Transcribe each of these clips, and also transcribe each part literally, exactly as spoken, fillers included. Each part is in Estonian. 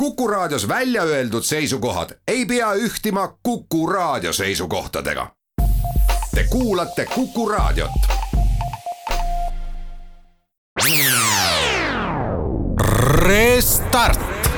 Kuku Raadios välja öeldud seisukohad ei pea ühtima Kuku Raadio seisukohtadega. Te kuulate Kuku Raadiot. Restart.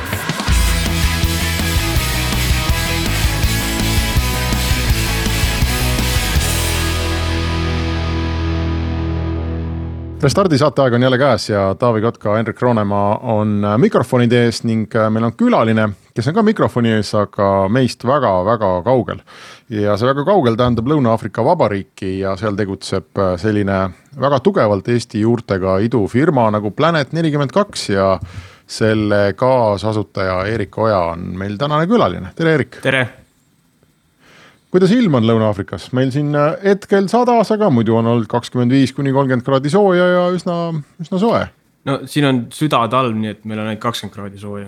Restardi saateaeg on jälle käes ja Taavi Kotka, Henrik Roonemaa on mikrofonide ees ning meil on külaline, kes on ka mikrofoni ees, aga meist väga-väga kaugel. Ja see väga kaugel tähendab Lõuna-Aafrika Vabariiki ja seal tegutseb selline väga tugevalt Eesti juurtega idufirma nagu Planet nelikümmend kaks ja selle kaasasutaja Erik Oja on meil tänane külaline. Tere, Erik! Tere! Kuidas ilm on Lõuna-Aafrikas? Meil siin hetkel sadas, aga muidu on olnud kakskümmend viis kuni kolmkümmend kraadi sooja ja üsna, üsna soe. No siin on süda talv, nii et meil on ainult kakskümmend kraadi sooja.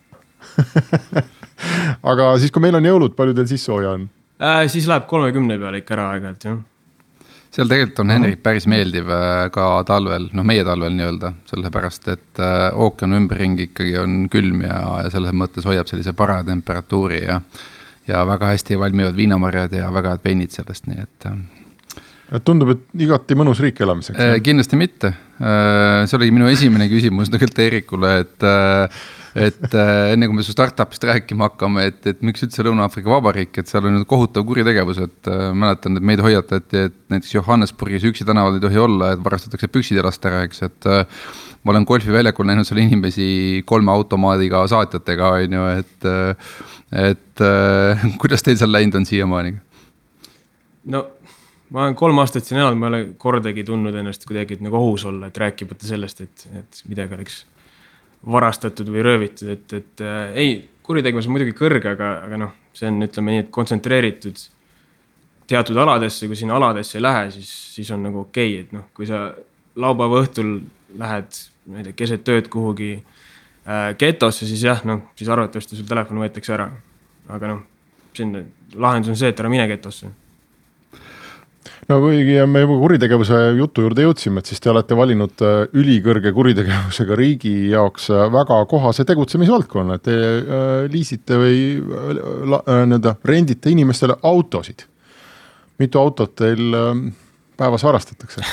Aga siis, kui meil on jõulud, palju teil siis sooja on? Äh, siis läheb kolmekümne peale ikka ära aegalt, jah. Seal tegelikult on Henrik päris meeldiv ka talvel, noh meie talvel nii-öelda, sellepärast, et ookean ümberringi ikkagi on külm ja, ja selles mõttes hoiab sellise para temperatuuri ja ja väga hästi valmivad viinamarjad ja väga head veinid sellest, nii et... et tundub, et igati mõnus riik elamiseks. Äh, kindlasti mitte. Äh, see oli minu esimene küsimus tegelikult Erikule, et, et enne kui me su startupist rääkima hakkame, et, et miks üldse Lõuna-Aafrika Vabariik, et seal on kohutav kuritegevus, et mäletan, et meid hoiatati, et näiteks Johannesburgis üksi tänaval ei tohi olla, et varastatakse püksid ja last ära, eks, et ma olen golfiväljakul näinud seal inimesi kolme automaadiga saatjatega, on ju, et et äh, kuidas teil seal läinud on siiamaani? No ma olen kolm aastat siin elanud, ma olen kordagi tundnud ennast kuidagi nagu ohus olla, et rääkimata sellest, et, et midagi oleks varastatud või röövitud, et, et äh, ei, kuritegevus on muidugi kõrge, aga, aga noh, see on ütleme nii, et kontsentreeritud teatud aladesse, kui sinna aladesse ei lähe, siis, siis on nagu okei, et noh, kui sa laupäeva õhtul lähed ma ei tea, keset tööd kuhugi getosse, siis jah, noh, siis arvatavasti sul telefon võetakse ära. Aga noh, siin lahendus on see, et ära mine getosse. No kuigi me juba kuritegevuse jutu juurde jõudsime, et siis te olete valinud ülikõrge kuritegevusega riigi jaoks väga kohase tegutsemisvaldkonna, et te liisite või nõnda, rendite inimestele autosid. Mitu autot teil päevas varastatakse?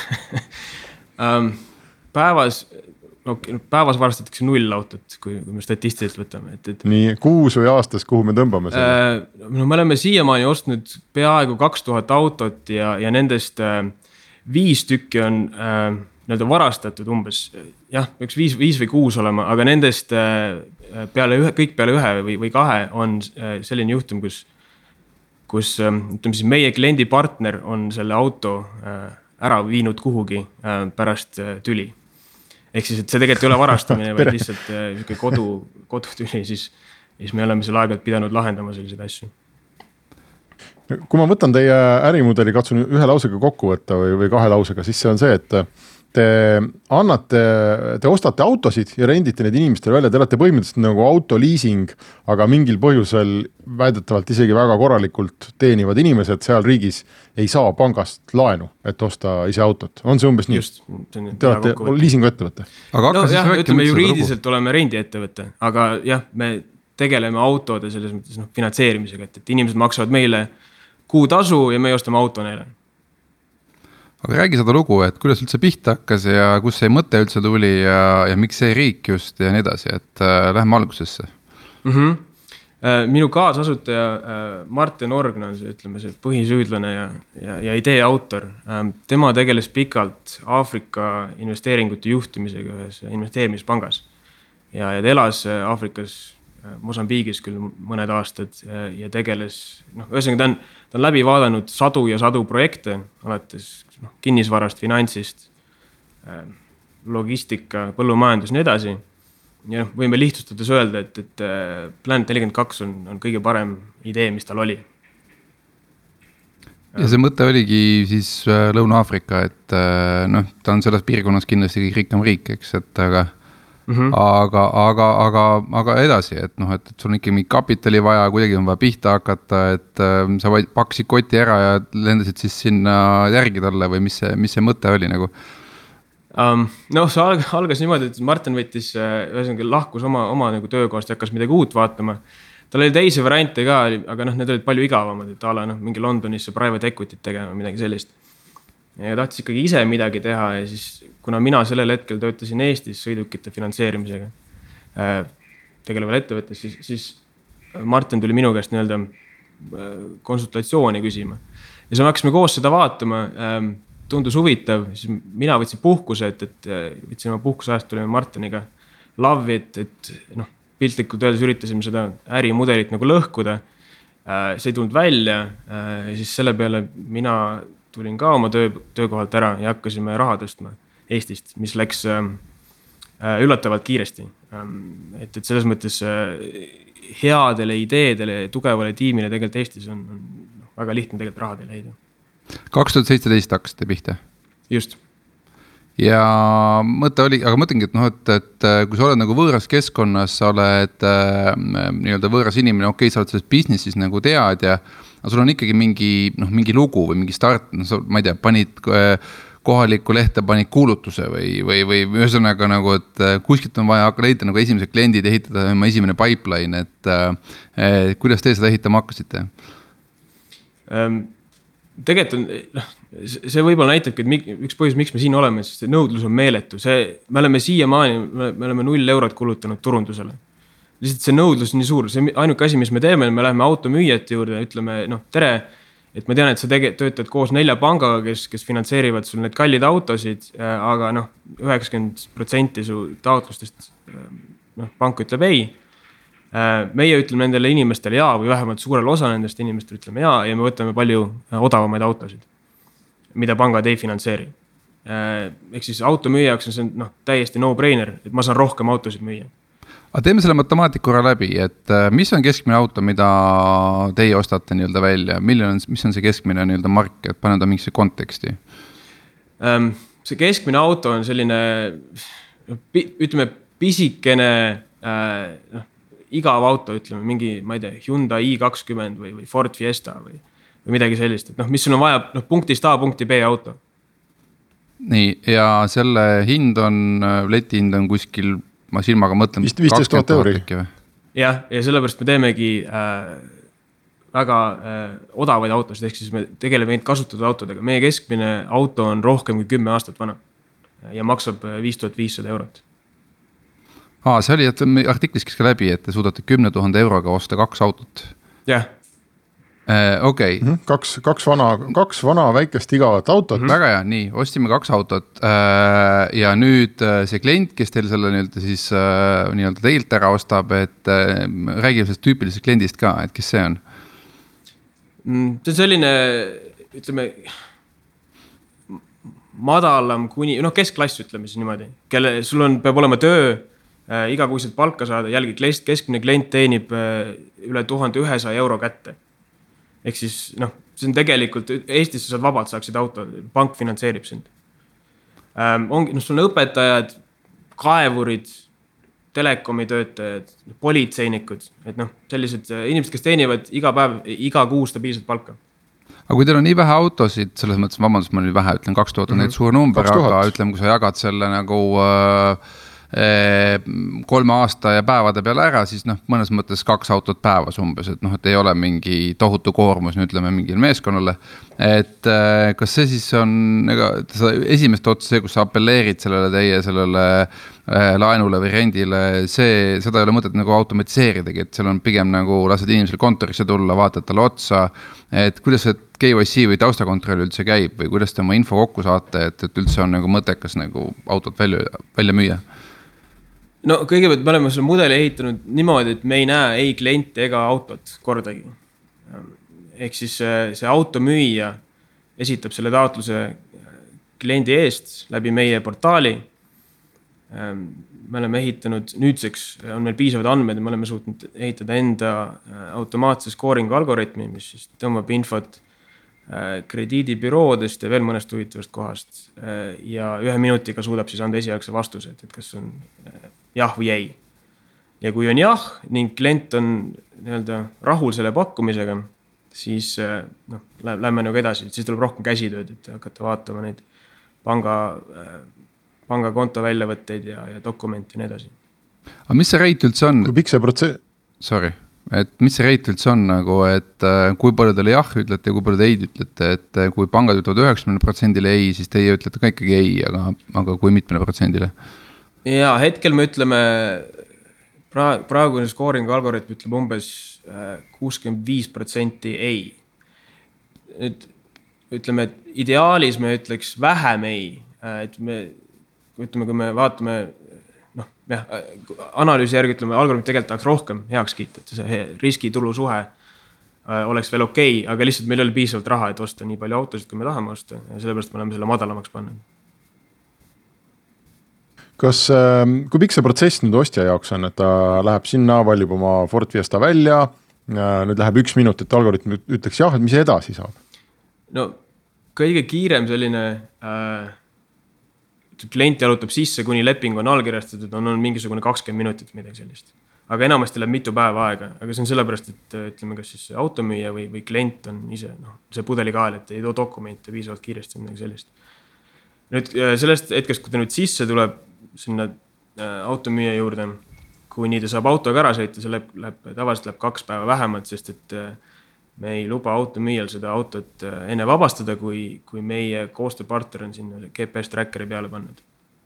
Päevas... No, päevas varastatakse null autot, kui, kui me statistiliselt võtame. Et, et, nii kuus või aastas, kuhu me tõmbame selle? Äh, no me oleme siiamaani ostnud peaaegu kaks tuhat autot ja, ja nendest äh, viis tükki on äh, nii-öelda varastatud umbes. Jah, üks viis, viis või kuus olema, aga nendest äh, peale ühe, kõik peale ühe või, või kahe on äh, selline juhtum, kus, kus äh, ütleme siis meie kliendi partner on selle auto äh, ära viinud kuhugi äh, pärast äh, tüli. Ehk siis, et see tegelikult ei ole varastamine, vaid lihtsalt äh, kodu, kodutüli, siis, siis me oleme selle aegalt pidanud lahendama selliseid asju. Kui ma võtan teie ärimudeli, katsun ühe lausega kokku võtta või, või kahe lausega, siis see on see, et te annate, te ostate autosid ja rendite need inimestele välja, te olete põhimõtteliselt nagu autoliising, aga mingil põhjusel väidetavalt isegi väga korralikult teenivad inimesed seal riigis ei saa pangast laenu, et osta ise autot. On see umbes nii? Just. Te olete liisingu ettevõtte. Aga no, jah, ütleme juriidiliselt oleme rendi ettevõtte, aga jah, me tegeleme autode selles mõttes no, finantseerimisega, et, et inimesed maksavad meile kuutasu ja me ostame auto neile. Aga räägi seda lugu, et kuidas üldse pihta hakkas ja kus see mõte üldse tuli ja, ja miks see riik just ja nii edasi, et äh, lähme algusesse. Mm-hmm. Äh, minu kaasasutaja äh, Martin Orgna on see, ütleme, see põhisüüdlane ja, ja, ja idee autor. Äh, tema tegeles pikalt Aafrika investeeringute juhtimisega ühes investeerimispangas ja, ja ta elas Aafrikas Mosambiigis küll mõned aastad ja tegeles, noh, ühesõnaga ta on, ta on läbi vaadanud sadu ja sadu projekte, alates noh, kinnisvarast, finantsist, logistika, põllumajandus ja nii edasi. Ja võime lihtsustades öelda, et, et Planet nelikümmend kaks on, on kõige parem idee, mis tal oli. Ja see mõte oligi siis Lõuna-Aafrika, et noh, ta on selles piirkonnas kindlasti kõik rikkam riik, eks, et aga Mm-hmm. Aga, aga, aga, aga edasi, et noh, et, et sul on ikkagi kapitali vaja, kuidagi on vaja pihta hakata, et äh, sa paksid koti ära ja lendasid siis sinna järgi talle või mis see, mis see mõte oli nagu? Um, noh, see alg, algas niimoodi, et Martin võttis, ühesõnaga lahkus oma, oma nagu töökohast ja hakkas midagi uut vaatama. Tal oli teisi variante ka, aga noh, need olid palju igavamad, et ala noh, mingi Londonisse private equity't tegema, midagi sellist. Ja tahtis ikkagi ise midagi teha ja siis, kuna mina sellel hetkel töötasin Eestis sõidukite finantseerimisega tegeleval ettevõttes, siis, siis Martin tuli minu käest nii-öelda konsultatsiooni küsima. Ja siis me hakkasime koos seda vaatama, tundus huvitav, siis mina võtsin puhkuse, et, et võtsin oma puhkuse ajast, tulime Martiniga lavvi, et, et noh, piltlikult öeldes üritasime seda ärimudelit nagu lõhkuda. See ei tulnud välja ja siis selle peale mina tulin ka oma töö, töökohalt ära ja hakkasime raha tõstma Eestist, mis läks üllatavalt kiiresti. Et, et selles mõttes headele ideedele, tugevale tiimile tegelikult Eestis on, on väga lihtne tegelikult rahadele leida. kaks tuhat seitseteist hakkasite pihta. Just. Ja mõte oli, aga mõtlengi, et, noh, et, et kui sa oled nagu võõras keskkonnas, sa oled äh, nii-öelda võõras inimene, okei, sa oled selles businessis nagu tead ja aga sul on ikkagi mingi, noh, mingi lugu või mingi start, no, sa, ma ei tea, panid äh, kohalikku lehte, panid kuulutuse või, või, või ühesõnaga nagu, et äh, kuskilt on vaja leida nagu esimesed kliendid, ehitada oma esimene pipeline, et äh, kuidas te seda ehitama hakkasite? Um, tegelikult on, noh, see võib-olla näitabki, et üks põhjus, miks me siin oleme, sest nõudlus on meeletu. See, me oleme siiamaani, me oleme null eurot kulutanud turundusele. Lihtsalt see nõudlus on nii suur. See ainuke asi, mis me teeme, me läheme automüüjate juurde ja ütleme, noh, tere, et ma tean, et sa tege, töötad koos nelja pangaga, kes, kes finantseerivad sul need kallid autosid, aga noh, üheksakümmend protsenti su taotlustest, noh, pank ütleb ei. Meie ütleme nendele inimestele jaa või vähemalt suurel osa nendest inimestele ütleme jaa ja me võtame palju odavamaid autosid, mida pangad ei finantseeri. Ehk siis automüüja jaoks on see noh, täiesti no-brainer, et ma saan rohkem autosid müüa. Aga teeme selle matemaatika korra läbi, et mis on keskmine auto, mida teie ostate nii-öelda välja? On, mis on see keskmine nii-öelda mark, et pane ta mingisse konteksti? See keskmine auto on selline, ütleme, pisikene noh, igav auto, ütleme, mingi, ma ei tea, Hyundai i kakskümmend või, või Ford Fiesta või, või midagi sellist, et noh, mis sul on vaja noh, punktist A punkti B auto. Nii, ja selle hind on, leti hind on kuskil, ma silmaga mõtlen, viisteist tuhat euri. Jah, ja sellepärast me teemegi äh, väga äh, odavaid autosid, ehk siis me tegeleme neid kasutatud autodega. Meie keskmine auto on rohkem kui kümme aastat vana ja maksab viis tuhat viissada eurot. Aa, see oli, et artiklis käis ka läbi, et te suudate kümne tuhande euroga osta kaks autot. Jah. Äh, okei. Okay. Kaks, kaks, vana, kaks vana väikest igavat autot. Mm-hmm. Väga hea, nii, ostime kaks autot äh, ja nüüd see klient, kes teil selle nii-öelda siis äh, nii-öelda teilt ära ostab, et äh, räägime sellest tüüpilisest kliendist ka, et kes see on? See on selline, ütleme, madalam kuni, noh, keskklass ütleme siis niimoodi, kelle sul on, peab olema töö, Äh, igakuiselt palka saada, jälgi keskmine klient teenib äh, üle tuhande ühesaja euro kätte. Ehk siis, noh, see on tegelikult, Eestis sa saad vabalt saaksid auto, pank finantseerib sind. Ähm, ongi, noh, sul on õpetajad, kaevurid, telekomi töötajad, politseinikud, et noh, sellised inimesed, kes teenivad iga päev, iga kuu stabiilselt palka. Aga kui teil on nii vähe autosid, selles mõttes, vabandust, ma nüüd vähe ütlen, kaks tuhat on mm-hmm. neid suur number, aga ütleme, kui sa jagad selle nagu äh, kolme aasta ja päevade peale ära, siis noh, mõnes mõttes kaks autot päevas umbes, et noh, et ei ole mingi tohutu koormus, nüüd ütleme mingil meeskonnale. Et kas see siis on ega, esimest otsa see, kus sa appelleerid sellele teie sellele laenule või rendile, see, seda ei ole mõtet nagu automatiseeridagi, et seal on pigem nagu lased inimesele kontorisse tulla, vaatad talle otsa, et kuidas see K Y C või taustakontroll üldse käib või kuidas te oma info kokku saate, et, et üldse on nagu mõttekas nagu autot välja, välja müüa? No kõigepealt me oleme selle mudeli ehitanud niimoodi, et me ei näe ei kliente ega autot kordagi. Ehk siis see automüüja esitab selle taotluse kliendi eest läbi meie portaali. Me oleme ehitanud, nüüdseks on meil piisavad andmed ja me oleme suutnud ehitada enda automaatse skooringu algoritmi, mis siis tõmbab infot krediidibüroodest ja veel mõnest huvitavast kohast. Ja ühe minutiga suudab siis anda esialgse vastuse, et kas on jah või ei. Ja kui on jah ning klient on nii-öelda rahul selle pakkumisega, siis noh, lähme nagu edasi, siis tuleb rohkem käsitööd, et hakata vaatama neid panga pangakonto väljavõtteid ja, ja dokumente ja nii edasi. Aga mis see rate üldse on? Kui pikk see protsess? Sorry, et mis see rate üldse on nagu, et kui palju teile jah ütlete ja kui palju te ei ütlete, et kui pangad ütlevad üheksakümne protsendile ei, siis teie ütlete ka ikkagi ei, aga, aga kui mitmele protsendile? Ja hetkel me ütleme, pra, praegune skooringu algoritm ütleb umbes kuuskümmend viis protsenti ei. Nüüd ütleme, et ideaalis me ütleks vähem ei, et me ütleme, kui me vaatame, noh, jah, analüüsi järgi ütleme, algoritm tegelikult tahaks rohkem heaks kiita, et see riski-tulu suhe oleks veel okei, okay, aga lihtsalt meil ei ole piisavalt raha, et osta nii palju autosid, kui me tahame osta ja sellepärast me oleme selle madalamaks pannud. Kas, kui pikk see protsess nüüd ostja jaoks on, et ta läheb sinna, valib oma Ford Fiesta välja, nüüd läheb üks minut, et algoritm ütleks jah, et mis edasi saab? No kõige kiirem selline äh, klient jalutab sisse, kuni leping on allkirjastatud, on, on mingisugune kakskümmend minutit midagi sellist. Aga enamasti läheb mitu päeva aega, aga see on sellepärast, et ütleme, kas siis automüüja või, või klient on ise no, see pudelikael, et ei too dokumente piisavalt kiiresti midagi sellist. Nüüd sellest hetkest, kui ta nüüd sisse tuleb sinna automüüja juurde, kuni ta saab autoga ära sõita, see läheb, läheb, tavaliselt läheb kaks päeva vähemalt, sest et me ei luba automüüjal seda autot enne vabastada, kui, kui meie koostööpartner on sinna G P S trackeri peale pannud.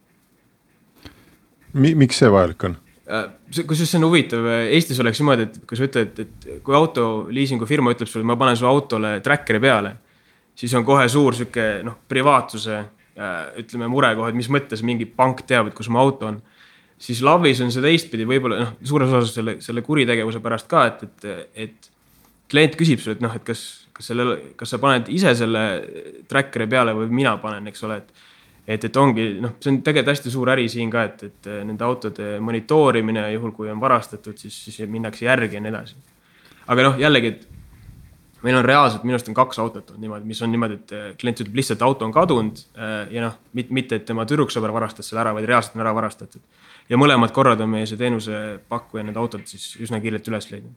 Mi, miks see vajalik on? Kus see on huvitav, Eestis oleks niimoodi, et kui sa ütled, et kui autoliisingu firma ütleb sulle, ma panen su autole trackeri peale, siis on kohe suur süke, noh, privaatsuse ütleme murekohad, mis mõttes mingi pank teab, et kus oma auto on, siis Lavis on see teistpidi võib-olla noh, suures osas selle, selle kuritegevuse pärast ka, et, et, et klient küsib sulle, et noh, et kas, kas, selle, kas sa paned ise selle trackeri peale või mina panen, eks ole, et, et, et ongi, noh, see on tegelikult hästi suur äri siin ka, et, et nende autode monitoorimine, juhul kui on varastatud, siis, siis minnakse järgi ja nii edasi. Aga noh, jällegi, et meil on reaalselt, minust on kaks autot on niimoodi, mis on niimoodi, et klient ütleb lihtsalt, et auto on kadunud ja noh, mitte, et tema tüdruksõber varastas selle ära, vaid reaalselt on ära varastatud. Ja mõlemad korrad on meie see teenuse pakkuja need autod siis üsna kiirelt üles leidnud.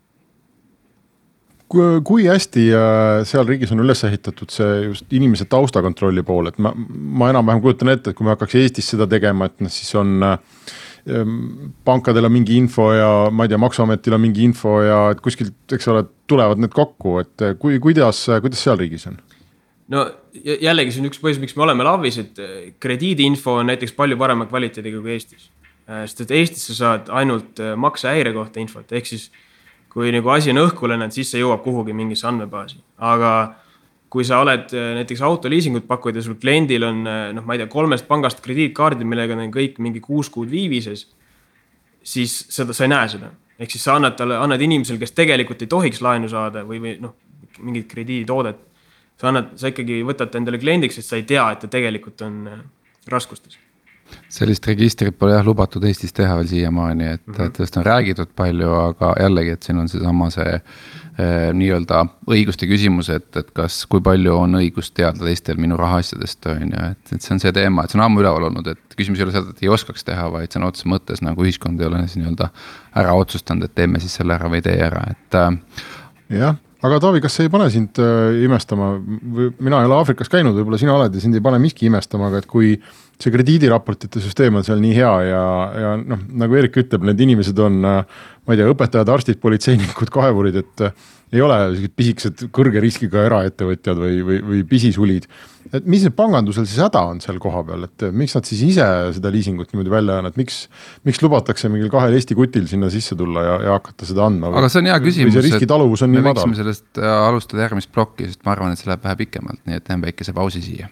Kui, kui hästi seal riigis on üles ehitatud see just inimese taustakontrolli pool, et ma, ma enam-vähem kujutan ette, et kui me hakkaks Eestis seda tegema, et siis on pankadel on mingi info ja ma ei tea, maksuametil on mingi info ja et kuskilt, eks ole, tulevad need kokku, et kui, kuidas, kuidas seal riigis on? No jällegi see on üks põhjus, miks me oleme Lavis, et krediidiinfo on näiteks palju parema kvaliteediga kui Eestis. Sest et Eestis sa saad ainult maksehäire kohta infot, ehk siis kui nagu asi on õhku lennanud, siis see jõuab kuhugi mingisse andmebaasi. Aga kui sa oled näiteks autoliisingut pakkuid ja sul kliendil on, noh, ma ei tea, kolmest pangast krediitkaardid, millega on kõik mingi kuus kuud viivises, siis seda, sa ei näe seda. Ehk siis sa annad, talle, annad inimesel, kes tegelikult ei tohiks laenu saada või, või noh, mingit krediiditoodet. Sa, annad, sa ikkagi võtad endale kliendiks, sest sa ei tea, et ta tegelikult on raskustes. Sellist registrit pole jah lubatud Eestis teha veel siiamaani, et mm -hmm. tõesti on räägitud palju, aga jällegi, et siin on see sama see eh, nii-öelda õiguste küsimus, et, et kas, kui palju on õigust teada teistel minu rahaasjadest, on ju, et, et see on see teema, et see on ammu üleval olnud, et küsimus ei ole seda, et ei oskaks teha, vaid see on otses mõttes nagu ühiskond ei ole nii-öelda ära otsustanud, et teeme siis selle ära või tee ära, et äh, jah, aga Taavi, kas see ei pane sind äh, imestama, mina ei ole Aafrikas käinud, võib-olla sina oled ja sind ei pane miski imestama, aga et kui see krediidiraportite süsteem on seal nii hea ja, ja noh, nagu Erik ütleb, need inimesed on, ma ei tea, õpetajad, arstid, politseinikud, kaevurid, et ei ole pisikesed kõrge riskiga eraettevõtjad või, või, või pisisulid. Et mis see pangandusel siis häda on seal koha peal, et miks nad siis ise seda liisingut niimoodi välja on, et miks, miks lubatakse mingil kahel Eesti kutil sinna sisse tulla ja, ja hakata seda andma? Aga see on hea küsimus, et me võiksime sellest alustada järgmist plokki, sest ma arvan, et see läheb vähe pikemalt, nii et teeme väikese pausi siia.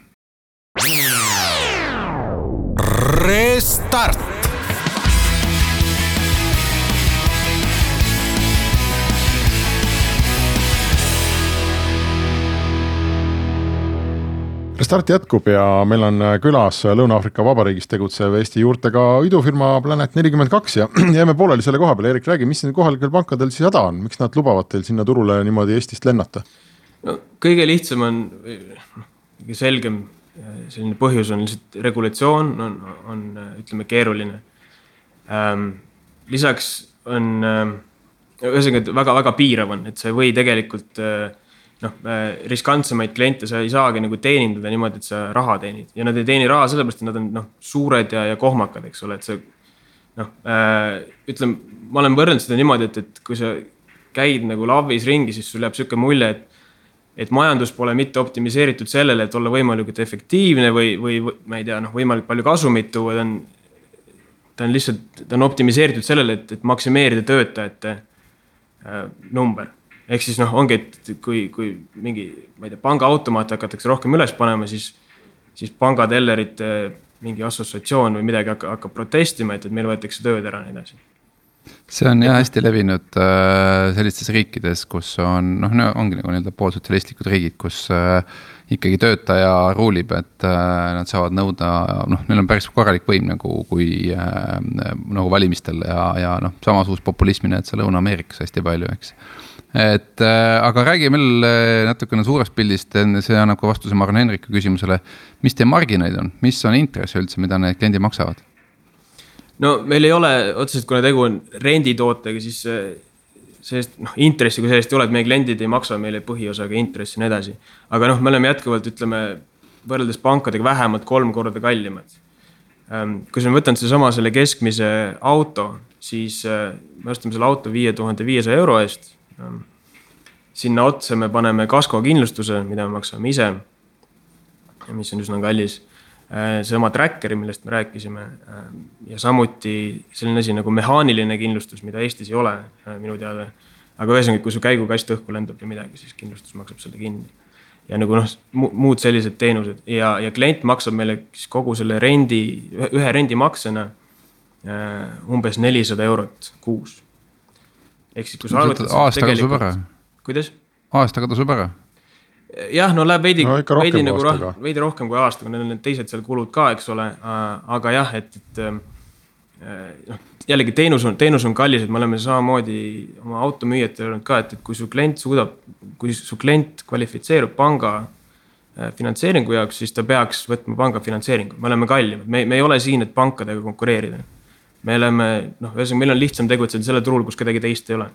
Restart. Restart jätkub ja meil on külas Lõuna-Aafrika Vabariigis tegutsev Eesti juurtega idufirma Planet nelikümmend kaks ja jääme pooleli selle koha peale. Erik, räägi, mis kohalikel pankadel siis häda on? Miks nad lubavad teil sinna turule niimoodi Eestist lennata? No, kõige lihtsam on, kõige selgem selline põhjus on lihtsalt regulatsioon, on, on ütleme keeruline. Ähm, lisaks on äh, ühesõnaga väga-väga piirav on, et sa ei või tegelikult äh, noh, riskantsemaid kliente sa ei saagi nagu teenindada niimoodi, et sa raha teenid ja nad ei teeni raha sellepärast, et nad on noh, suured ja, ja kohmakad, eks ole, et see noh, ütlem, ma olen võrrelnud seda niimoodi, et, et kui sa käid nagu lavis ringi, siis sul jääb siuke mulje, et et majandus pole mitte optimiseeritud sellele, et olla võimalikult efektiivne või, või ma ei tea, noh, võimalik palju kasumit tuua, ta on, ta on lihtsalt, ta on optimiseeritud sellele, et, et maksimeerida töötajate äh, number. Ehk siis noh, ongi, et kui, kui mingi, ma ei tea, panga automaat hakatakse rohkem üles panema, siis, siis pangatellerite mingi assotsiatsioon või midagi hakkab, hakkab protestima, et, et meil võetakse tööd ära nii edasi. See on jah hästi levinud äh, sellistes riikides, kus on, noh, ongi nagu nii-öelda poolsotsialistlikud riigid, kus äh, ikkagi töötaja ruulib, et äh, nad saavad nõuda, noh, neil on päris korralik võim nagu, kui äh, nagu valimistel ja, ja noh, samas uus populismi näed sa Lõuna-Ameerikas hästi palju, eks. Et äh, aga räägi meil natukene suurest pildist, see annab ka vastuse Marne Henriku küsimusele, mis teie marginaid on, mis on intress üldse, mida need kliendi maksavad? No meil ei ole otseselt, kuna tegu on renditootega, siis sellest, noh, intressi kui sellest ei ole, et meie kliendid ei maksa meile põhiosaga intressi ja nii edasi. Aga noh, me oleme jätkuvalt, ütleme, võrreldes pankadega vähemalt kolm korda kallimad. Kui me võtame selle sama selle keskmise auto, siis me ostame selle auto viie tuhande viiesaja euro eest. Sinna otsa me paneme kasko kindlustuse, mida me maksame ise, mis on üsna kallis. See oma trackeri, millest me rääkisime ja samuti selline asi nagu mehaaniline kindlustus, mida Eestis ei ole minu teada. Aga ühesõnaga, kui su käigukast õhku lendab või midagi, siis kindlustus maksab selle kinni. Ja nagu noh, muud sellised teenused ja, ja klient maksab meile kogu selle rendi, ühe rendi maksena umbes nelisada eurot kuus. Ehk siis, kui sa arvates... Aastaga tasub ära? Kuidas? Aastaga tasub ära? Jah, no läheb veidi, no, veidi, nagu roh, veidi rohkem kui aastaga, need on need teised seal kulud ka, eks ole, aga jah, et, et no, jällegi teenus on, teenus on kallis, et me oleme samamoodi oma automüüjate öelnud ka, et, et kui su klient suudab, kui su klient kvalifitseerub panga finantseeringu jaoks, siis ta peaks võtma panga finantseeringu. Me oleme kallimad, me, me ei ole siin, et pankadega konkureerida. Me oleme, noh, meil on lihtsam tegutseda selle turul, kus kedagi teist ei ole.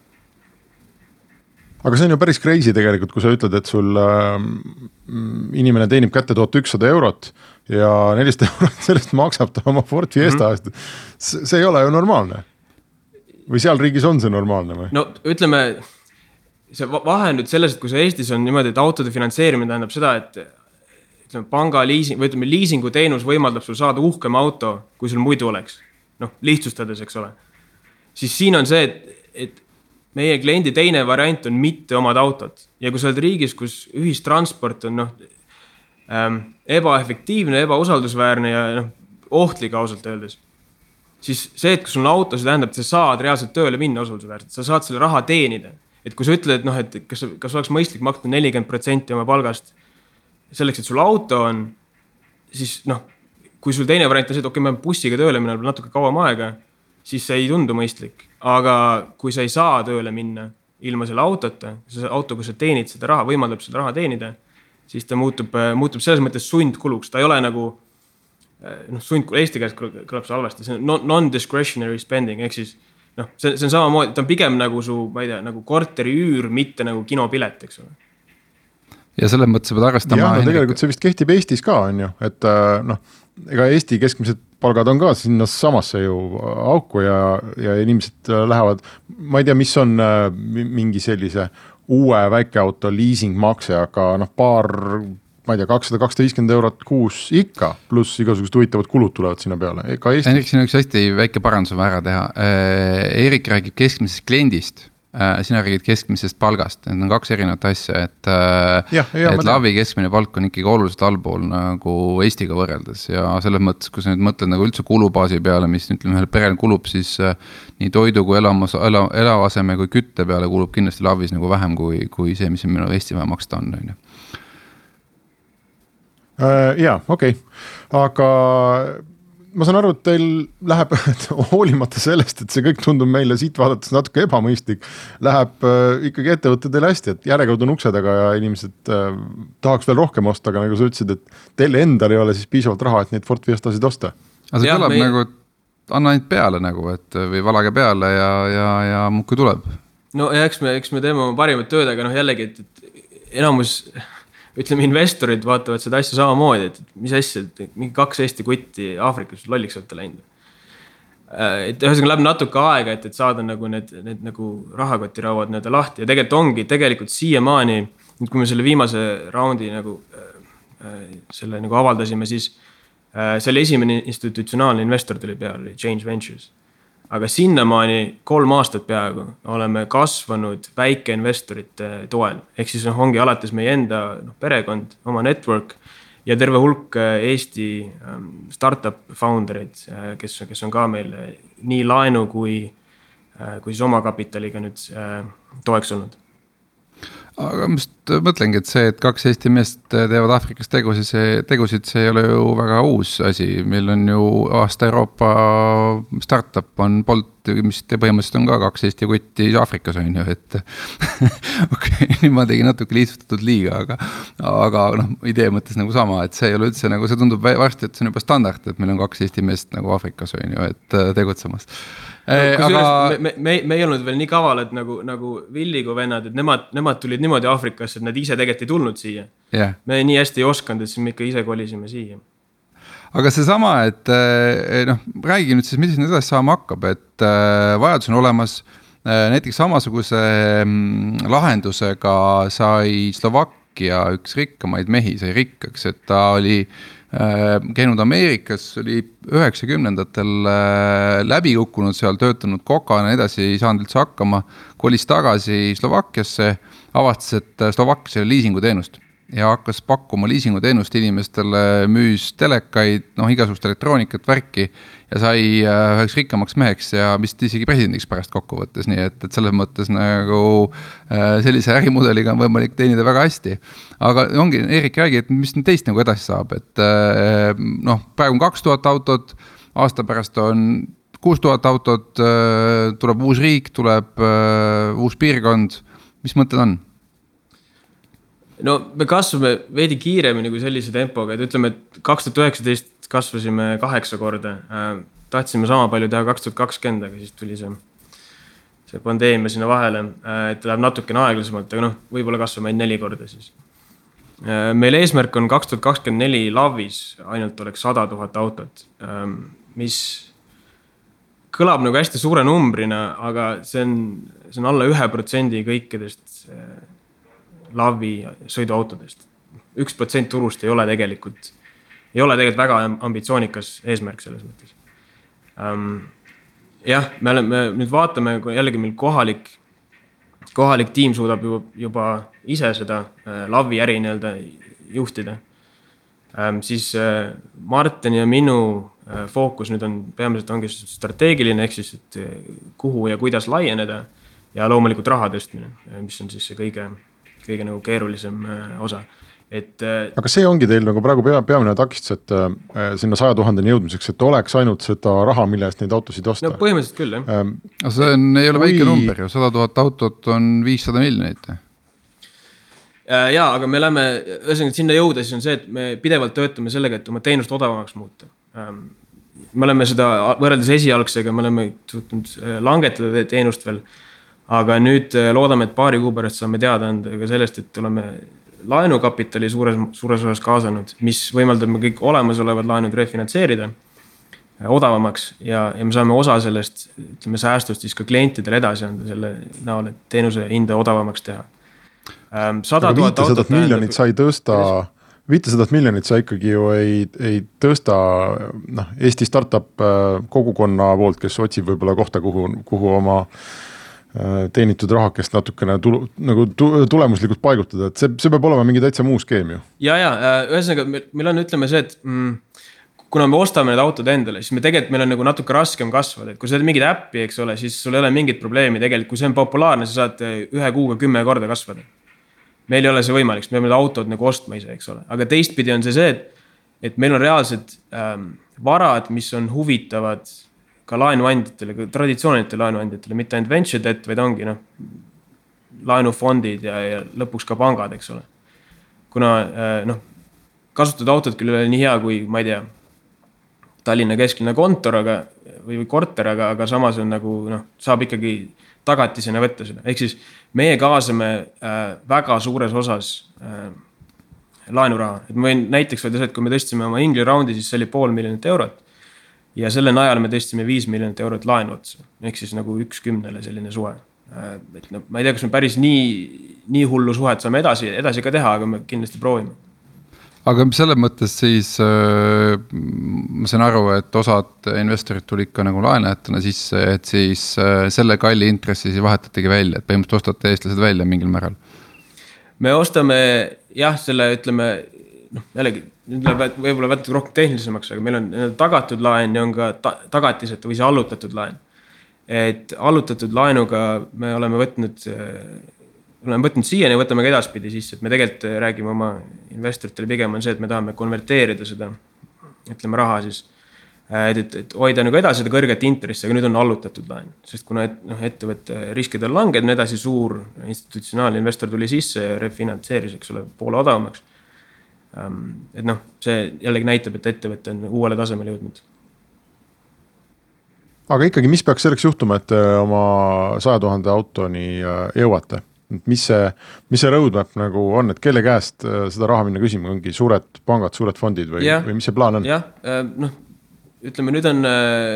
Aga see on ju päris crazy tegelikult, kui sa ütled, et sul äh, inimene teenib kätte tuhat ükssada eurot ja nelisada eurot sellest maksab ta oma Ford Fiesta eest. Mm-hmm. See ei ole ju normaalne. Või seal riigis on see normaalne või? No ütleme, see vahe nüüd selles, et kui see Eestis on niimoodi, et autode finantseerimine tähendab seda, et ütleme, panga liising, või ütleme, liisingu teenus võimaldab sul saada uhkem auto, kui sul muidu oleks. Noh, lihtsustades, eks ole. Siis siin on see, et, et meie kliendi teine variant on mitte omad autot. Ja kui sa oled riigis, kus ühistransport on noh, ähm, ebaefektiivne, ebausaldusväärne ja noh, ohtlik ausalt öeldes, siis see, et kui sul on auto, see tähendab, et sa saad reaalselt tööle minna usaldusväärselt. Sa saad selle raha teenida. Et kui sa ütled, et, noh, et kas, kas oleks mõistlik maksta nelikümmend protsenti oma palgast selleks, et sul auto on, siis noh, kui sul teine variant on see, et okei, me bussiga tööle minna natuke kauem aega, siis see ei tundu mõistlik. Aga kui sa ei saa tööle minna ilma selle autota, see auto, kui sa teenid seda raha, võimaldab seda raha teenida, siis ta muutub, muutub selles mõttes sundkuluks. Ta ei ole nagu, noh, sundkulu, Eesti käes kõlab see halvasti, see on non-discretionary spending, ehk siis, noh, see, see on samamoodi, ta on pigem nagu su, ma ei tea, nagu korteri üür, mitte nagu kinopilet, eks ole. Ja selles mõttes sa pead arvestama... Ja, no tegelikult see vist kehtib Eestis ka, on ju, et noh, ega Eesti keskmised palgad on ka sinna samasse ju auku ja, ja inimesed lähevad, ma ei tea, mis on mingi sellise uue väikeauto leasingmakse, aga noh, paar, ma ei tea, kakssada kakssada viiskümmend eurot kuus ikka, pluss igasugused huvitavad kulud tulevad sinna peale. Eka Eesti... Henrik, siin on üks hästi väike parandus vaja teha. Erik räägib keskmisest kliendist. Sina räägid keskmisest palgast, need on kaks erinevat asja, et, ja, ja, et Lavi keskmine palk on ikkagi oluliselt allpool nagu Eestiga võrreldes ja selles mõttes, kui sa nüüd mõtled nagu üldse kulubaasi peale, mis ütleme ühel perel kulub, siis nii toidu kui elamas, ela, elavaseme kui kütte peale kulub kindlasti Lavis nagu vähem kui, kui see, mis minu Eesti vaja maksta on. Jaa, okei, aga ma saan aru, et teil läheb hoolimata sellest, et see kõik tundub meile siit vaadates natuke ebamõistlik, läheb ikkagi ettevõttedele hästi, et järjekaudu on ukse taga ja inimesed tahaks veel rohkem osta, aga nagu sa ütlesid, et teil endal ei ole siis piisavalt raha, et neid Ford Fiestasid osta. Aga see kõlab meie... nagu, anna neid peale nagu, et või valage peale ja, ja, ja muudkui tuleb. No ja eks me, eks me teeme oma parimat tööd, aga noh jällegi, et, et enamus, ütleme, investorid vaatavad seda asja samamoodi, et mis asja, et mingi kaks Eesti kutti Aafrikas lolliks olete läinud. Et ühesõnaga läheb natuke aega, et, et saada nagu need, need nagu rahakotirauad nii-öelda lahti ja tegelikult ongi tegelikult siiamaani, kui me selle viimase raundi nagu, selle nagu avaldasime, siis selle esimene institutsionaalne investor tuli peale, Change Ventures. Aga sinnamaani kolm aastat peaaegu oleme kasvanud väikeinvestorite toel. Ehk siis on, ongi alates meie enda no, perekond, oma network ja terve hulk Eesti startup founderid, kes, kes on ka meil nii laenu kui, kui siis oma kapitaliga nüüd toeks olnud. Aga ma just mõtlengi, et see, et kaks Eesti meest teevad Aafrikas tegusid, see, tegusid, see ei ole ju väga uus asi. Meil on ju aasta Euroopa startup on Bolt, mis põhimõtteliselt on ka kaks Eesti kutti Aafrikas on ju, et okay, nüüd ma tegin natuke lihtsustatud liiga, aga, aga noh, idee mõttes nagu sama, et see ei ole üldse nagu, see tundub varsti, et see on juba standard, et meil on kaks Eesti meest nagu Aafrikas on ju, et tegutsemas. No, aga... me, me, me ei olnud veel nii kavalad nagu, nagu Villigu vennad, et nemad, nemad tulid niimoodi Aafrikasse, et nad ise tegelikult ei tulnud siia. Yeah. Me nii hästi ei oskanud, et siis me ikka ise kolisime siia. Aga see sama, et noh, räägi nüüd siis, mis nüüd edasi saama hakkab, et vajadus on olemas, näiteks samasuguse lahendusega sai Slovakkia üks rikkamaid mehi, sai rikkaks, et ta oli käinud Ameerikas, oli üheksakümnendatel läbi kukkunud seal, töötanud kokana edasi, ei saanud üldse hakkama, kolis tagasi Slovakkiasse, avastas, et Slovakkias oli liisingu teenust ja hakkas pakkuma liisingu teenust inimestele, müüs telekaid, noh, igasugust elektroonikat, värki ja sai üheks rikkamaks meheks ja vist isegi presidendiks pärast kokkuvõttes, nii et, et selles mõttes nagu sellise ärimudeliga on võimalik teenida väga hästi. Aga ongi, Erik räägi, et mis teist nagu edasi saab, et noh, praegu on kaks tuhat autot, aasta pärast on kuus tuhat autot, tuleb uus riik, tuleb uus piirkond, mis mõtted on? No me kasvame veidi kiiremini kui sellise tempoga, et ütleme, et kaks tuhat üheksateist kasvasime kaheksa korda. Tahtsime sama palju teha kaks tuhat kakskümmend, aga siis tuli see, see pandeemia sinna vahele, et läheb natukene aeglasemalt, aga noh, võib-olla kasvame ainult neli korda siis. Meil eesmärk on kaks tuhat kakskümmend neli Lavis ainult oleks sada tuhat autot, mis kõlab nagu hästi suure numbrina, aga see on, see on alla ühe protsendi kõikidest Lavi sõiduautodest. Üks protsent turust ei ole tegelikult, ei ole tegelikult väga ambitsioonikas eesmärk selles mõttes. Um, jah, me, oleme, me nüüd vaatame, kui jällegi meil kohalik, kohalik tiim suudab juba, juba ise seda uh, Lavi äri nii-öelda juhtida. Um, siis uh, Martin ja minu uh, fookus nüüd on peamiselt ongi strateegiline, ehk siis, et kuhu ja kuidas laieneda ja loomulikult raha tõstmine, mis on siis see kõige kõige nagu keerulisem osa. Et, aga see ongi teil nagu praegu pea, peamine takistus, et äh, sinna saja tuhandeni jõudmiseks, et oleks ainult seda raha, mille eest neid autosid osta. No põhimõtteliselt küll, jah. Ähm, see on, ei ole kui... väike number ju, sada tuhat autot on viissada miljonit. Äh, jaa, aga me oleme, ühesõnaga sinna jõuda, siis on see, et me pidevalt töötame sellega, et oma teenust odavamaks muuta. Ähm, me oleme seda võrreldes esialgsega, me oleme suutnud langetada teenust veel, aga nüüd loodame, et paari kuu pärast saame teada anda ka sellest, et oleme laenukapitali suures, suures osas kaasanud, mis võimaldab me kõik olemasolevad laenud refinantseerida odavamaks ja, ja me saame osa sellest, ütleme, säästust siis ka klientidele edasi anda selle näol, et teenuse hinda odavamaks teha. sada tuhat autot miljonit sai tõsta, viitesadat miljonit sa ikkagi ju ei, ei tõsta noh, Eesti startup kogukonna poolt, kes otsib võib-olla kohta, kuhu, kuhu oma teenitud rahakest natukene tulu, nagu tulemuslikult paigutada, et see, see peab olema mingi täitsa muu skeem ju. Ja, ja, ühesõnaga, meil on, ütleme see, et mm, kuna me ostame need autod endale, siis me tegelikult, meil on nagu natuke raskem kasvada, et kui sa teed mingid äppi, eks ole, siis sul ei ole mingit probleemi tegelikult, kui see on populaarne, sa saad ühe kuuga kümme korda kasvada. Meil ei ole see võimalik, me peame need autod nagu ostma ise, eks ole, aga teistpidi on see see, et, et meil on reaalsed ähm, varad, mis on huvitavad ka laenuandjatele, ka traditsioonilitele laenuandjatele, mitte ainult venture debt, vaid ongi no, laenufondid ja, ja lõpuks ka pangad, eks ole. Kuna no, kasutatud autod küll ei ole nii hea kui, ma ei tea, Tallinna keskline kontor aga, või korter, aga, aga samas on nagu, no, saab ikkagi tagatisena võtta seda. Ehk siis meie kaasame äh, väga suures osas äh, laenuraha. Et ma võin näiteks öelda see, et kui me tõstsime oma Ingli raundi, siis see oli pool miljonit eurot. Ja selle najal me tõstsime viis miljonit eurot laenu otsa. Ehk siis nagu üks kümnele selline suhe. Äh, et no, ma ei tea, kas me päris nii, nii hullu suhet saame edasi, edasi ka teha, aga me kindlasti proovime. Aga selles mõttes siis äh, ma saan aru, et osad investorid tuli ikka nagu laenajatena sisse, et siis äh, selle kalli intressi siis vahetategi välja, et põhimõtteliselt ostate eestlased välja mingil määral. Me ostame jah, selle ütleme, noh, jällegi, nüüd läheb võib-olla võtta rohkem tehnilisemaks, aga meil on tagatud laen ja on ka ta tagatised või see allutatud laen. Et allutatud laenuga me oleme võtnud oleme võtnud siiani ja võtame ka edaspidi sisse, et me tegelikult räägime oma investoritele pigem on see, et me tahame konverteerida seda, ütleme raha siis, et, et, et hoida nagu edasi seda kõrget intressi, aga nüüd on allutatud laen, sest kuna et, no, ettevõtte riskid on langed, on edasi suur institutsionaalne investor tuli sisse ja refinantseeris, eks ole, poole odavamaks. Et noh, see jällegi näitab, et ettevõtte on uuele tasemele jõudnud. Aga ikkagi, mis peaks selleks juhtuma, et oma saja tuhande autoni jõuate? Mis see, mis see roadmap nagu on, et kelle käest seda raha minna küsima, ongi suured pangad, suured fondid või, ja, või mis see plaan on? Jah, noh, ütleme nüüd on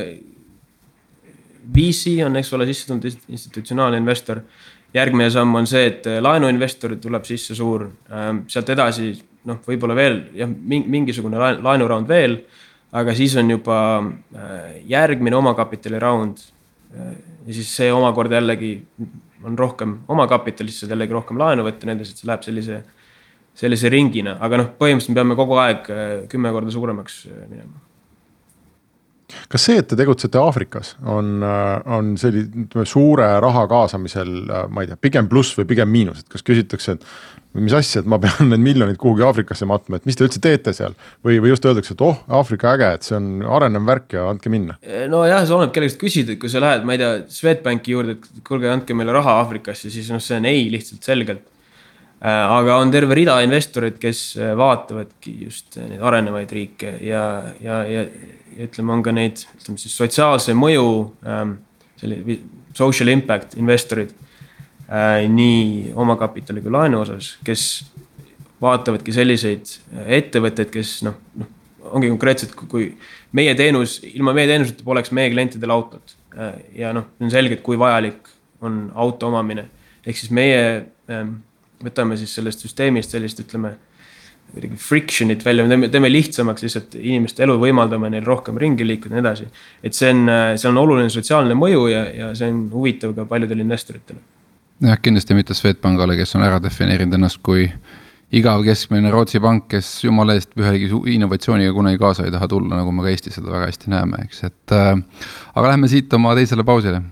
V C on, eks ole, sisse tulnud institutsionaalne investor. Järgmine samm on see, et laenuinvestor tuleb sisse suur. Sealt edasi, noh, võib-olla veel, jah, mingisugune laenuraund veel, aga siis on juba järgmine omakapitali raund. Ja siis see omakorda jällegi on rohkem omakapitalist, see jällegi rohkem laenu võtta nendes, et see läheb sellise, sellise ringina. Aga noh, põhimõtteliselt me peame kogu aeg kümme korda suuremaks minema. Kas see, et te tegutsete Aafrikas, on, on selline suure raha kaasamisel, ma ei tea, pigem pluss või pigem miinus? Et kas küsitakse, et mis asja, et ma pean need miljonid kuhugi Aafrikasse matma, et mis te üldse teete seal? Või, või just öeldakse, et oh, Aafrika äge, et see on arenev värk ja andke minna. No jah, see oleneb kellegast küsida, et kui sa lähed, ma ei tea, Swedbanki juurde, et kuulge, andke meile raha Aafrikasse, siis no, see on ei lihtsalt selgelt. Aga on terve rida investorid, kes vaatavadki just neid arenevaid riike ja, ja, ja, ja ütleme, on ka neid ütleme, siis sotsiaalse mõju, selline social impact investorid, nii omakapitali kui laenu osas, kes vaatavadki selliseid ettevõtteid, kes noh, noh, ongi konkreetselt, kui meie teenus, ilma meie teenuseta poleks meie klientidel autot. Ja noh, on selgelt, kui vajalik on auto omamine. Ehk siis meie võtame siis sellest süsteemist sellist, ütleme, frictionit välja, me teeme lihtsamaks lihtsalt inimeste elu, võimaldame neil rohkem ringi liikuda ja nii edasi. Et see on, see on oluline sotsiaalne mõju ja, ja see on huvitav ka paljudele investoritele. Jah, kindlasti mitte Swedbankale, kes on ära defineerinud ennast kui igav keskmine Rootsi pank, kes jumala eest ühegi innovatsiooniga kunagi kaasa ei taha tulla, nagu me ka Eesti seda väga hästi näeme. Eks? Et, äh, aga lähme siit oma teisele pausile.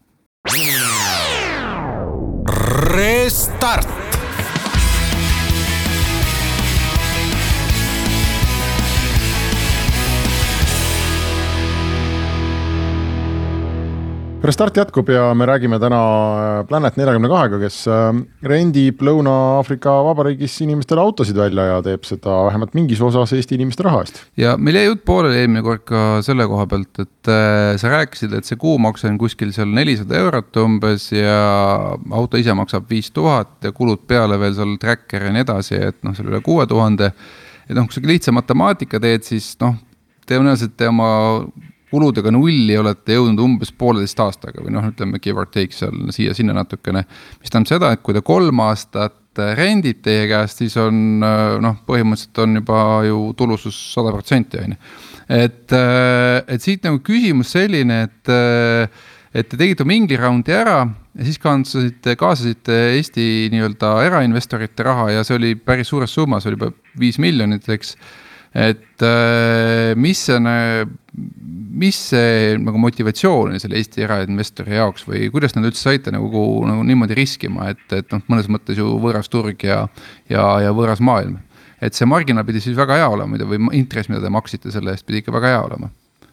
Restart! Restart jätkub ja me räägime täna Planet nelikümmend kaks, kes rendib Lõuna-Aafrika Vabariigis inimestele autosid välja ja teeb seda vähemalt mingis osas Eesti inimeste raha eest. Ja meil jäi jutt pooleli eelmine kord ka selle koha pealt, et sa rääkisid, et see kuumakse on kuskil seal nelisada eurot umbes ja auto ise maksab viis tuhat ja kulud peale veel seal tracker ja nii edasi, et noh, seal üle kuue tuhande. Et noh, kui sa lihtsa matemaatika teed, siis noh, tõenäoliselt te oma kuludega nulli olete jõudnud umbes pooleteist aastaga või noh, ütleme give or take seal siia sinna natukene, mis tähendab seda, et kui ta kolm aastat rendib teie käest, siis on noh, põhimõtteliselt on juba ju tulusus sada protsenti on. Et, et siit nagu küsimus selline, et, et te tegite mingi raundi ära ja siis kaasasite, kaasasite Eesti nii-öelda erainvestorite raha ja see oli päris suures summas, oli juba viis miljonit, eks. Et mis see, mis see nagu motivatsioon selle Eesti erainvestori jaoks või kuidas nad üldse saite nagu, nagu niimoodi riskima, et, et noh, mõnes mõttes ju võõras turg ja, ja, ja võõras maailm. Et see marginaal pidi siis väga hea olema või intress, mida te maksite selle eest, pidi ikka väga hea olema.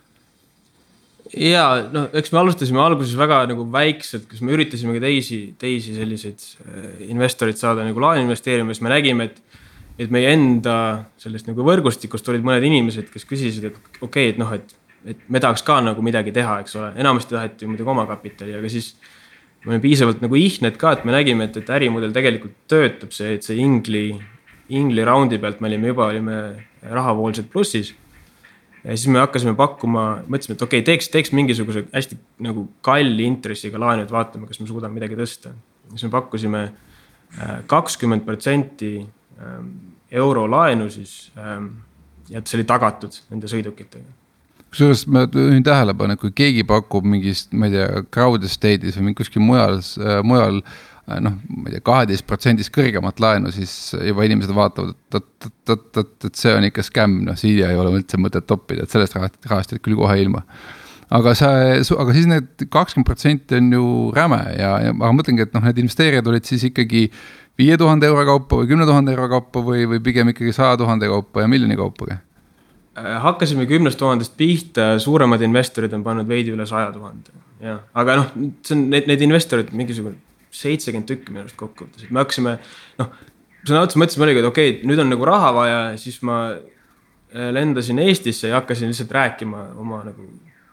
Ja no, eks me alustasime alguses väga nagu väikselt, kus me üritasime ka teisi, teisi selliseid investorid saada nagu laenu investeerima, siis me nägime, et et meie enda sellest nagu võrgustikust olid mõned inimesed, kes küsisid, et okei, okay, et noh, et, et me tahaks ka nagu midagi teha, eks ole. Enamasti taheti muidugi oma kapitali, aga siis me olime piisavalt nagu ihned ka, et me nägime, et, et ärimudel tegelikult töötab see, et see ingli, ingli raundi pealt me olime juba, olime rahavooliselt plussis. Ja siis me hakkasime pakkuma, mõtlesime, et okei, okay, teeks, teeks mingisuguse hästi nagu kalli intressiga laenu, et vaatame, kas me suudame midagi tõsta. Siis me pakkusime kakskümmend protsenti euro laenu siis, ja see oli tagatud nende sõidukitega. Kusjuures ma ühin tähelepanu, kui keegi pakub mingist, ma ei tea, crowd estate'is või kuskil mujal, mujal noh, ma ei tea, kaheteist protsendist kõrgemat laenu, siis juba inimesed vaatavad, et, et, et, et, et see on ikka skämm, noh, siia ei ole üldse mõtet toppida, et sellest rahast küll kohe ilma. Aga, see, aga siis need kakskümmend protsenti on ju räme ja, ja aga mõtlengi, et noh, need investeerijad olid siis ikkagi viie tuhande euro kaupa või kümne tuhande euro kaupa või, või pigem ikkagi saja tuhande kaupa ja miljoni kaupa? Hakkasime kümnest tuhandest pihta, suuremad investorid on pannud veidi üle saja tuhande. Ja. Aga noh, see on need, need investorid mingisugune seitsekümmend tükki minust kokku. Me hakkasime, noh, sõna otsa mõtlesime oligi, et okei, okay, nüüd on nagu raha vaja, siis ma lendasin Eestisse ja hakkasin lihtsalt rääkima oma nagu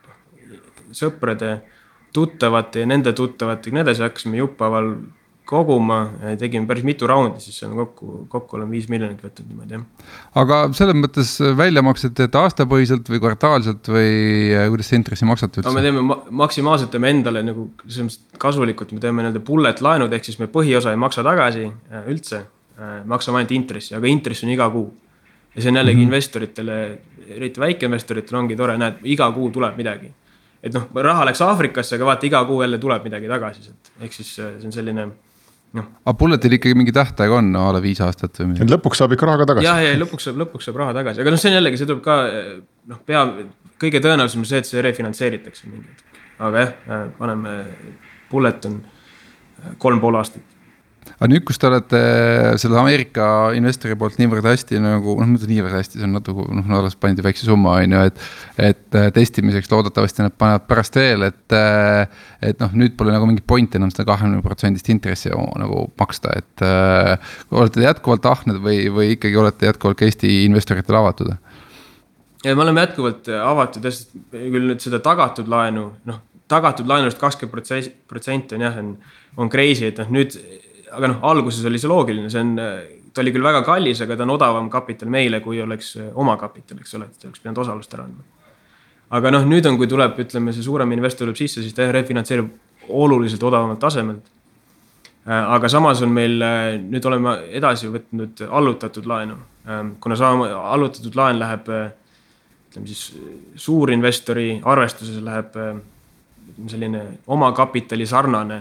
sõprade, tuttavate ja nende tuttavate, nii edasi hakkasime juppaval koguma, tegime päris mitu raundi, siis on kokku, kokku olen viis miljonit võtnud niimoodi. Aga selles mõttes väljamaksed teete aastapõhiselt või kvartaalselt või kuidas see intressi maksate üldse? No, me teeme ma- maksimaalselt teeme endale nagu kasulikult, me teeme nende bullet laenud, ehk siis me põhiosa ei maksa tagasi üldse, maksame ainult intressi, aga intress on iga kuu. Ja see on jällegi mm-hmm. investoritele, eriti väikeinvestoritele ongi tore, näed, iga kuu tuleb midagi. Et noh, raha läks Aafrikasse, aga vaata iga kuu jälle tuleb midagi tagasi. Ehk siis see on selline... No. Aga bulletil ikkagi mingi tähtaeg on no, ala viis aastat või midagi? Lõpuks saab ikka raha ka tagasi. Ja, ja lõpuks saab, lõpuks saab raha tagasi. Aga noh, see on jällegi, see tuleb ka, noh, pea, kõige tõenäolisem see, et see refinantseeritakse mingid. Aga jah, paneme, bullet on kolm pool aastat. Aga nüüd, kus te olete selle Ameerika investori poolt niivõrd hästi nagu, noh, mõtled niivõrd hästi, see on natuke, noh, alles pandi väikse summa, on ju, et, et testimiseks loodetavasti nad panevad pärast veel, et, et noh, nüüd pole nagu mingi point enam seda kakskümmend protsenti intressi nagu maksta, et äh, olete jätkuvalt ahned või, või ikkagi olete jätkuvalt ka Eesti investoritele avatud? Ja me oleme jätkuvalt avatud, küll nüüd seda tagatud laenu, noh, tagatud laenust kakskümmend protsenti on jah, on, on crazy, et noh, nüüd aga noh, alguses oli see loogiline, see on, ta oli küll väga kallis, aga ta on odavam kapital meile, kui oleks oma kapital, eks ole, et oleks pidanud osalust ära andma. Aga noh, nüüd on, kui tuleb, ütleme, see suurem investor tuleb sisse, siis ta refinantseerib oluliselt odavamalt tasemelt. Aga samas on meil, nüüd oleme edasi võtnud allutatud laenu. Kuna sama allutatud laen läheb, ütleme siis suurinvestori arvestuses läheb selline oma kapitali sarnane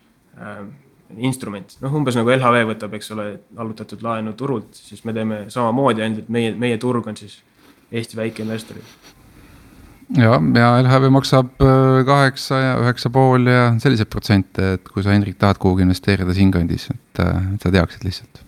instrument. Noh, umbes nagu L H V võtab, eks ole, allutatud laenu turult, siis me teeme samamoodi, ainult meie, meie turg on siis Eesti väike investorid. Ja, ja L H V maksab kaheksa ja üheksa pool ja sellised protsente, et kui sa, Henrik, tahad kuhugi investeerida siinkandis, et, et sa teaksid lihtsalt.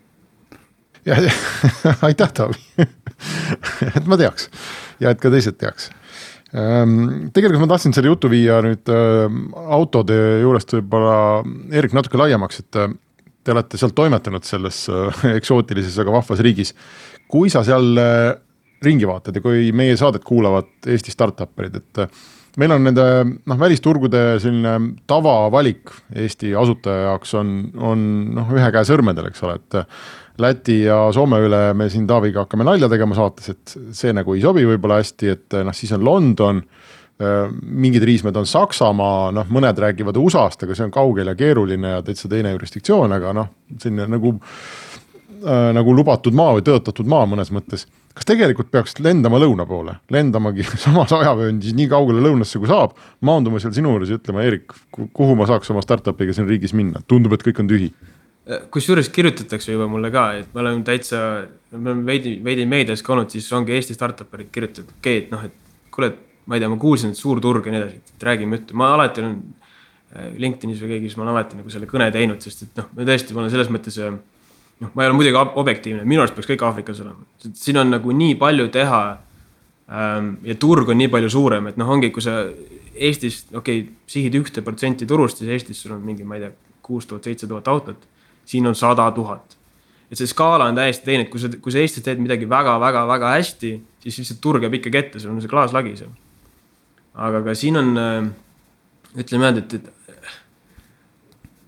Ja, aitäh, Taavi. Et ma teaks ja et ka teised teaks. Tegelikult ma tahtsin selle jutu viia nüüd autode juurest võib-olla Erik natuke laiemaks, et te olete seal toimetanud selles eksootilises, aga vahvas riigis. Kui sa seal ringi vaatad ja kui meie saadet kuulavad Eesti startupperid, et meil on nende noh, välisturgude selline tavavalik Eesti asutaja jaoks on, on noh, ühe käe sõrmedel, eks ole, et Läti ja Soome üle me siin Taaviga hakkame nalja tegema saates, et see nagu ei sobi võib-olla hästi, et noh, siis on London, mingid riismed on Saksamaa, noh, mõned räägivad U S A-st, aga see on kaugel ja keeruline ja täitsa teine jurisdiktsioon, aga noh, selline nagu, äh, nagu lubatud maa või tõotatud maa mõnes mõttes. Kas tegelikult peaks lendama lõuna poole, lendamagi samas ajavööndis nii kaugele lõunasse kui saab, maanduma seal sinu juures ja ütlema, Erik, kuhu ma saaks oma startupiga siin riigis minna, tundub, et kõik on tühi. Kusjuures kirjutatakse juba mulle ka, et me oleme täitsa, me oleme veidi, veidi meedias ka olnud, siis ongi Eesti startuperid kirjutatud, okei, et noh, et kuule, ma ei tea, ma kuulsin, et suur turg ja nii edasi, et räägime ütte. Ma alati olen LinkedInis või keegi, siis ma olen alati nagu selle kõne teinud, sest et noh, me tõesti ma olen selles mõttes, noh, ma ei ole muidugi objektiivne, minu arust peaks kõik Aafrikas olema. Siin on nagu nii palju teha ja turg on nii palju suurem, et noh, ongi, kui sa Eestis, okei, sihid ühte protsenti turust, siis Eestis sul on mingi, ma ei tea, kuus tuhat, seitse tuhat autot. Siin on sada tuhat. Et see skaala on täiesti teine, et kui sa, kui sa Eestis teed midagi väga, väga, väga hästi, siis see turg jääb ikka kette, sul on see klaaslagi seal. Aga ka siin on, ütleme, et, et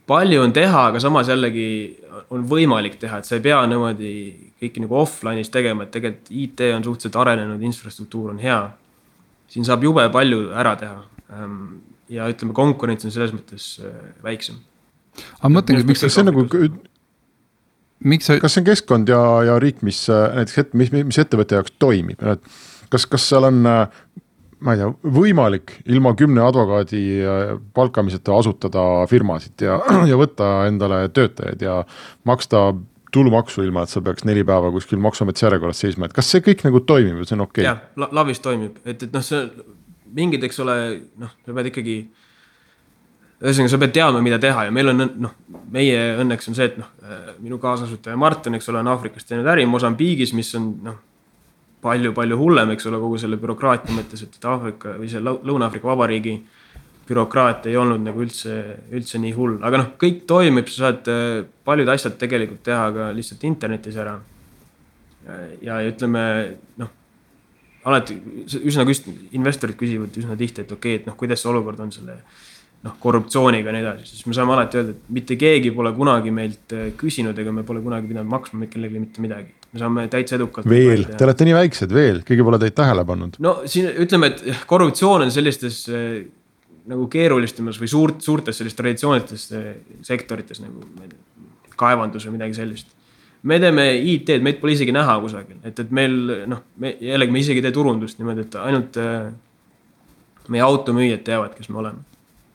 palju on teha, aga samas jällegi on võimalik teha, et sa ei pea niimoodi kõiki nagu offline'is tegema, et tegelikult I T on suhteliselt arenenud, infrastruktuur on hea. Siin saab jube palju ära teha ja ütleme, konkurents on selles mõttes väiksem. Aga mõtlengi, miks see on nagu... Miks sa... Kas see on keskkond ja, ja riik, mis, näiteks, mis, mis ettevõtte jaoks toimib? Kas, kas seal on, ma ei tea, võimalik ilma kümne advokaadi palkamiseta asutada firmasid ja, ja võtta endale töötajaid ja maksta tulumaksu ilma, et sa peaks neli päeva kuskil maksuametis järjekorras seisma, et kas see kõik nagu toimib, see on okei? Okay? Jah, lavis toimib, et, et noh, see mingid, eks ole, noh, sa pead ikkagi ühesõnaga, sa pead teadma, mida teha ja meil on, noh, meie õnneks on see, et noh, minu kaasasutaja Martin, eks ole, on Aafrikas teinud äri Mosambiigis, mis on, noh, palju, palju hullem, eks ole, kogu selle bürokraatia mõttes, et Aafrika või see Lõuna-Aafrika Vabariigi bürokraatia ei olnud nagu üldse, üldse nii hull. Aga noh, kõik toimib, sa saad paljud asjad tegelikult teha ka lihtsalt internetis ära. Ja ütleme, noh, alati üsna küst, investorid küsivad üsna tihti, et okei, et noh, kuidas see olukord on selle noh, korruptsiooniga ja nii edasi, siis me saame alati öelda, et mitte keegi pole kunagi meilt küsinud, ega me pole kunagi pidanud maksma kellelegi mitte midagi. Me saame täitsa edukalt. Veel, te olete nii väiksed veel, keegi pole teid tähele pannud. No siin ütleme, et korruptsioon on sellistes nagu keerulistemas või suurt, suurtes sellist traditsioonites sektorites nagu kaevandus või midagi sellist. Me teeme I T-d, meid pole isegi näha kusagil, et, et meil, noh, me, jällegi me isegi tee turundust niimoodi, et ainult meie automüüjad teavad, kes me oleme.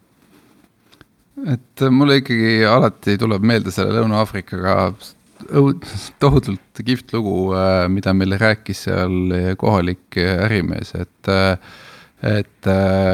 Et mulle ikkagi alati tuleb meelde selle Lõuna-Aafrikaga tohutult kihvt lugu, mida meile rääkis seal kohalik ärimees, et, et,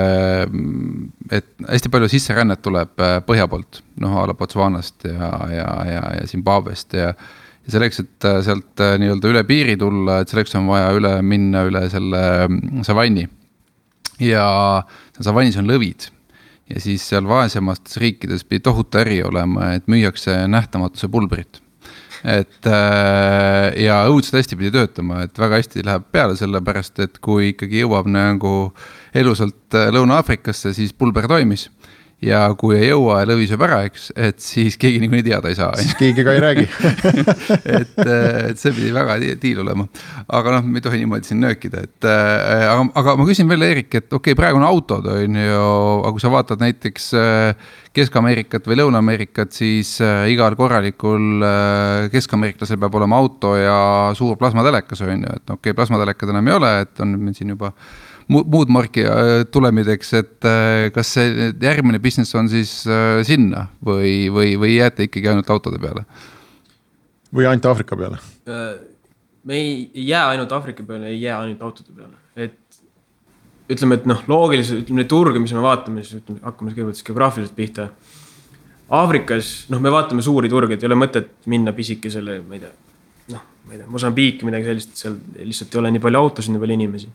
et hästi palju sisserännet tuleb põhja poolt, noh, ala Botswanast ja, ja, ja, ja Zimbabwest ja, ja selleks, et sealt nii-öelda üle piiri tulla, et selleks on vaja üle minna üle selle savanni ja savannis on lõvid. Ja siis seal vaesemastes riikides pidi tohutu äri olema, et müüakse nähtamatuse pulbrit. Et, ja õudselt hästi pidi töötama, et väga hästi läheb peale selle pärast, et kui ikkagi jõuab nagu elusalt Lõuna-Aafrikasse, siis pulber toimis. Ja kui ei jõua ja lõvi sööb ära, eks, et siis keegi nagu nii teada ei saa. Siis keegi ka ei räägi. et, et see pidi väga tiil olema. Aga noh, me ei tohi niimoodi siin nöökida. Et, aga, aga ma küsin veel, Erik, et okei, okay, praegu on autod, on ju, aga kui sa vaatad näiteks Kesk-Ameerikat või Lõuna-Ameerikat, siis igal korralikul Kesk-Ameeriklasel peab olema auto ja suur plasmatelekas, on ju, et okei, okay, plasmatelekad enam ei ole, et on meil siin juba muud marki tulemideks, et kas see järgmine business on siis sinna või, või, või jääte ikkagi ainult autode peale? Või ainult Aafrika peale? Me ei jää ainult Aafrika peale, ei jää ainult autode peale. Et ütleme, et noh, loogiliselt, ütleme, need turge, mis me vaatame, siis ütleme, hakkame kõigepealt geograafiliselt pihta. Aafrikas, noh, me vaatame suuri turge, et ei ole mõtet minna pisike selle, ma ei tea, noh, ma ei tea, Mosambiiki, midagi sellist, seal lihtsalt ei ole nii palju autosid, nii palju inimesi.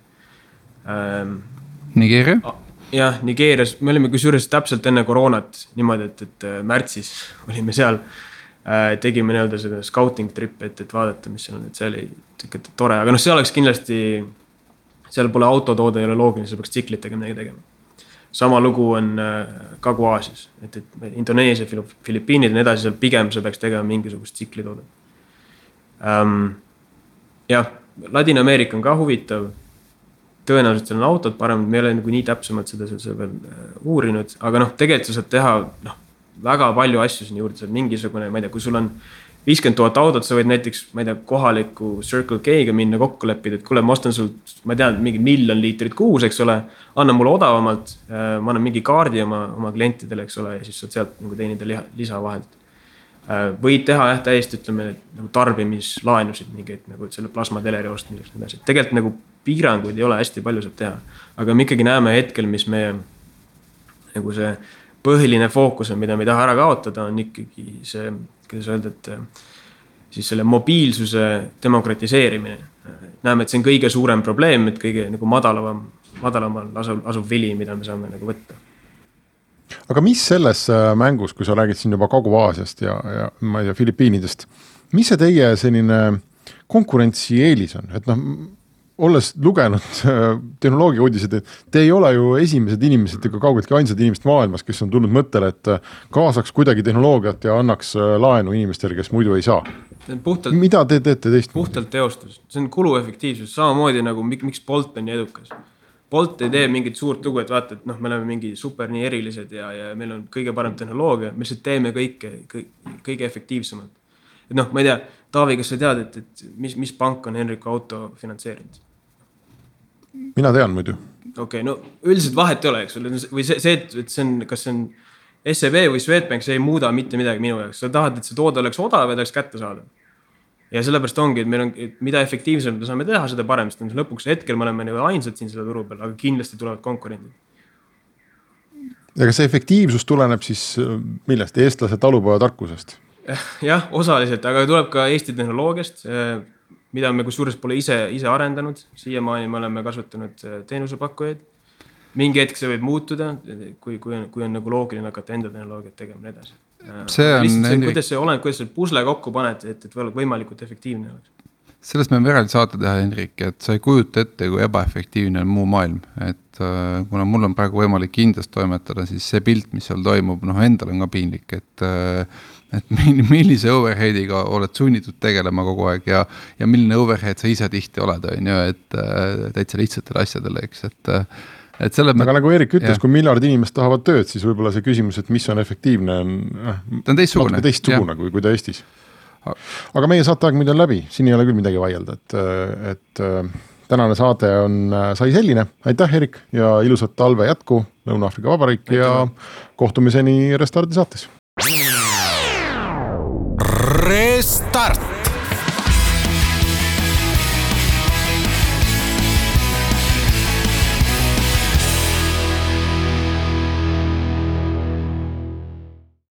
Nigeeria? Jah, Nigeerias, me olime kusjuures täpselt enne koroonat niimoodi, et, et märtsis olime seal, tegime nii-öelda seda scouting trip, et, et vaadata, mis seal on, et see oli tore, aga noh, see oleks kindlasti, seal pole autotoode, ei ole loogiline, see peaks tsiklitega midagi tegema. Sama lugu on Kagu-Aasias, et, et Indoneesia, Filipiinid ja nii edasi, seal pigem see peaks tegema mingisugust tsiklitoode. Um, jah, Ladina-Ameerika on ka huvitav, tõenäoliselt seal on autod parem, me ei ole nagu nii täpsemalt seda, seda veel uurinud, aga noh, tegelikult sa saad teha noh, väga palju asju siin juurde, sa mingisugune, ma ei tea, kui sul on viiskümmend tuhat autot, sa võid näiteks, ma ei tea, kohaliku Circle K-ga minna kokku leppida, et kuule, ma ostan sul, ma tean, mingi miljon liitrit kuus, eks ole, anna mulle odavamalt, ma annan mingi kaardi oma, oma klientidele, eks ole, ja siis saad sealt nagu teenida liha, lisa vahelt. Võid teha jah, täiesti, ütleme, nagu tarbimislaenusid, mingi, et nagu selle plasmateleri ostmiseks. Tegelikult nagu piiranguid ei ole, hästi palju saab teha. Aga me ikkagi näeme hetkel, mis meie nagu see põhiline fookus on, mida me ei taha ära kaotada, on ikkagi see, kuidas öelda, et siis selle mobiilsuse demokratiseerimine. Näeme, et see on kõige suurem probleem, et kõige nagu madalavam, madalamal asub, asub vili, mida me saame nagu võtta. Aga mis selles mängus, kui sa räägid siin juba Kagu-Aasiast ja, ja ma ei tea, Filipiinidest, mis see teie selline konkurentsieelis on? Et noh, olles lugenud tehnoloogia uudised, et te ei ole ju esimesed inimesed ega kaugeltki ainsad inimesed maailmas, kes on tulnud mõttele, et kaasaks kuidagi tehnoloogiat ja annaks laenu inimestele, kes muidu ei saa. Puhtalt, mida te teete teist? Puhtalt teostus. See on kuluefektiivsus, samamoodi nagu miks Bolt on nii edukas. Bolt ei tee mingit suurt lugu, et vaata, et noh, me oleme mingi super nii erilised ja, ja meil on kõige parem tehnoloogia, me lihtsalt teeme kõike, kõige, kõige efektiivsemalt. Et noh, ma ei tea, Taavi, kas sa tead, et, et mis, mis pank on Henriku auto finantseerinud? Mina tean muidu. Okei, okay, no üldiselt vahet ei ole, eks ole, või see, see, et see on, kas see on S E B või Swedbank, see ei muuda mitte midagi minu jaoks. Sa tahad, et see toode oleks odav ja ta oleks kätte saada. Ja sellepärast ongi, et meil on, et mida efektiivsem me saame teha, seda parem, sest lõpuks hetkel me oleme nagu ainsad siin selle turu peal, aga kindlasti tulevad konkurendid. Ja kas see efektiivsus tuleneb siis millest? Eestlase talupoja tarkusest? Jah, osaliselt, aga tuleb ka Eesti tehnoloogiast, mida me kusjuures pole ise, ise arendanud. Siiamaani me oleme kasvatanud teenusepakkujaid. Mingi hetk see võib muutuda, kui, kui, on, kui on nagu loogiline hakata enda tehnoloogiat tegema edasi. See on Lihtsalt see, Henrik... kuidas see oleneb, kuidas see pusle kokku paned, et, et võimalikult efektiivne oleks. Sellest me võime saate teha, Henrik, et sa ei kujuta ette, kui ebaefektiivne on muu maailm. Et uh, kuna mul on praegu võimalik Indias toimetada, siis see pilt, mis seal toimub, noh, endal on ka piinlik, et uh, et millise overheadiga oled sunnitud tegelema kogu aeg ja, ja milline overhead sa ise tihti oled, on ju, et täitsa lihtsatele asjadele, eks, et, et selle aga nagu Erik ütles, kui miljard inimest tahavad tööd, siis võib-olla see küsimus, et mis on efektiivne, on, ta on teistsugune, teistsugune kui, kui ta Eestis. Aga meie saateaeg muide on läbi, siin ei ole küll midagi vaielda, et, et tänane saade on, sai selline. Aitäh, Erik, ja ilusat talve jätku, Lõuna-Aafrika Vabariik ja kohtumiseni Restardi saates. Restart.